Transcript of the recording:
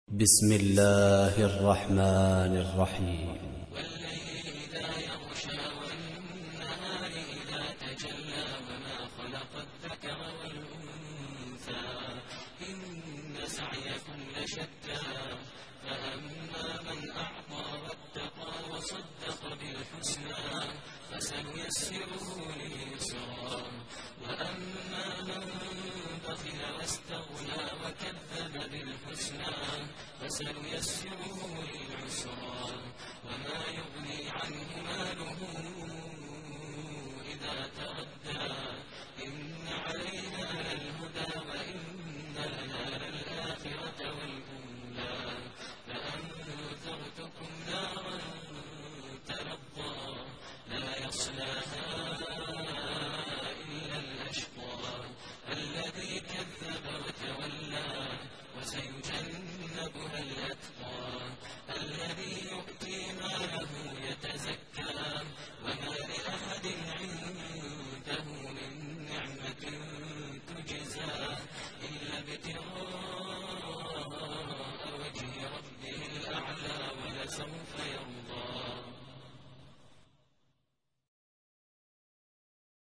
بسم الله الرحمن الرحيم. والليل إذا يغشى والنهار إذا تجلى وما خلق الذكر والأنثى إن سعيكم لشتى فأما من أعطى واتقى وصدق بالحسنى فسنيسره لليسرى وأما من بخل واستغنى وكذب بالحسنى فسنيسره للعسرى وما يغني عنه ماله إذا تردى إن علينا للهدى وإن لنا للآخرة والأولى فأنذرتكم نارا تلظى لا يصلاها إلا الأشقى الذي كذب وتولى وسيجنبها الأتقى الذي يؤتي ماله يتزكى وما لأحد عنده من نعمة تجزى إلا ابتغاء وجه ربه الأعلى ولسوف